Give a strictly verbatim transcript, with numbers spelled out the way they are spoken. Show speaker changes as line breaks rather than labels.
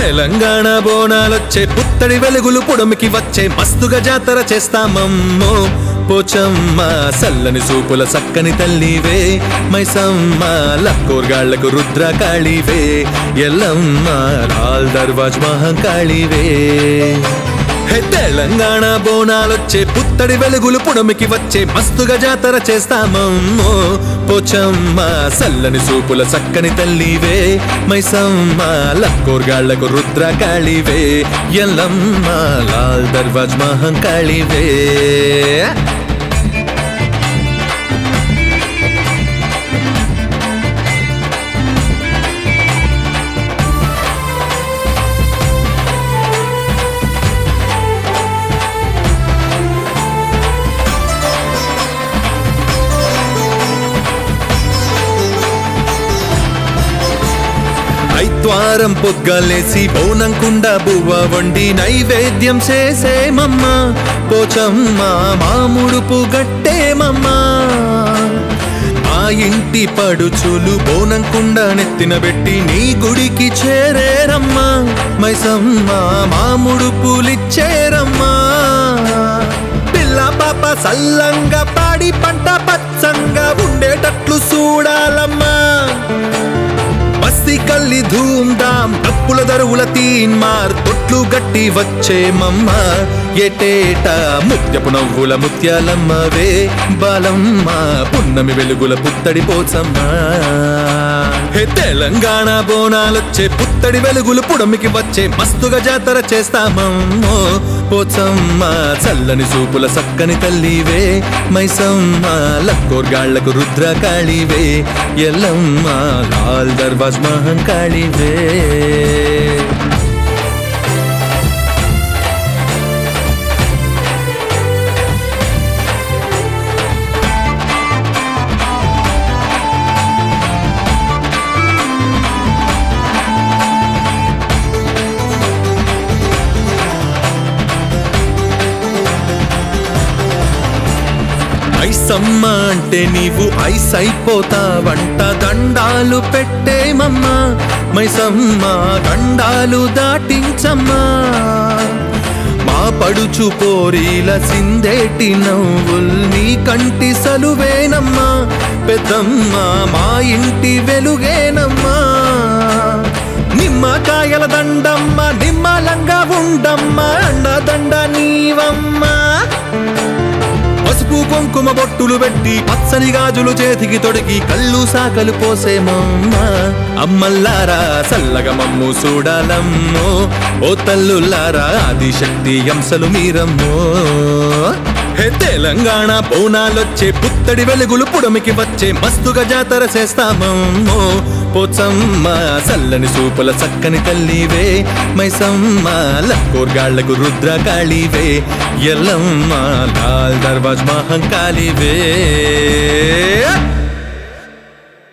తెలంగాణ బోనాలొచ్చే పుత్తడి వెలుగులు పుడమికి వచ్చే మస్తుగా జాతర చేస్తామమ్మో పోచమ్మ సల్లని సూపుల సక్కని తల్లివే మైసమ్మ లక్కోర్గాళ్లకు రుద్ర కాళివే ఎల్లమ్మ లాల్ దర్వాజ్ మహంకాళివే తెలంగాణ బోనాలొచ్చే పుత్తడి వెలుగులు పుడమికి వచ్చే మస్తుగా జాతర చేస్తామమ్మో పోచమ్మ సల్లని సూపుల సక్కని తల్లివే మైసమ్మ లక్కోర్గాళ్లకు రుద్ర కాళివే ఎల్లమ్మ లాల్ దర్వాజ్ మహంకాళివే ఐద్వారం పొగ్గలేసి బోనం కుండ బువ్వ వండి నైవేద్యం చేసేమమ్మ పోచమ్మ మాముడుపు గట్టేమమ్మ ఆ ఇంటి పడుచులు బోనం కుండ నెత్తిన పెట్టి నీ గుడికి చేరేరమ్మా మైసమ్మ మాముడుపులిచ్చేరమ్మా పిల్ల పాప సల్లంగా పాడి పంట పచ్చంగా ఉండేటట్లు చూడాలమ్మా మస్తి కల్లి ధూమ్ ధామ్ డప్పుల దరువుల తీన్ మార్ తొట్లు గట్టి వచ్చేమమ్మ ఎటేటా ముత్యపు నవ్వుల ముత్యాలమ్మవే బాలమ్మ పున్నమి వెలుగుల పుత్తడి పోచమ్మ హే తెలంగాణ బోనాలొచ్చే పుత్తడి వెలుగులు పుడమికి వచ్చే మస్తుగా జాతర చేస్తామమ్మో పోచమ్మ చల్లని సూపుల సక్కని తల్లివే మైసమ్మ లక్కోర్గాళ్లకు రుద్ర కాళివే ఎల్లమ్మ లాల్ దర్వాజ్ మహంకాళివే ఐసమ్మ అంటే నీవు ఐస్ అయిపోతావంట దండాలు పెట్టేమమ్మా మైసమ్మ దండాలు దాటించమ్మా మా పడుచు పోరీల సిందేటి నవ్వుల్ నీ కంటి సలువేనమ్మా పెద్దమ్మ మా ఇంటి వెలుగేనమ్మా నిమ్మకాయల దండమ్మ నిమ్మలంగా ఉండమ్మ అండదండ నీవమ్మా పసుపు కుంకుమ బొట్టులు పెట్టి పచ్చని గాజులు చేతికి తొడిగి కళ్ళు సాకలు పోసేమమ్మ అమ్మల్లారా సల్లగా మమ్ము చూడాలమ్మో ఓ తల్లుల్లారా ఆదిశక్తి అంశలు మీరమ్మో హే తెలంగాణ బోనాలొచ్చే పుత్తడి వెలుగులు పుడమికి వచ్చే మస్తుగా జాతర చేస్తామమ్మో పోచమ్మ సల్లని సూపుల చక్కని తల్లివే మైసమ్మ లక్కోర్గాళ్లకు రుద్ర కాళివే ఎల్లమ్మ లాల్ దర్వాజ్ మహంకాళివే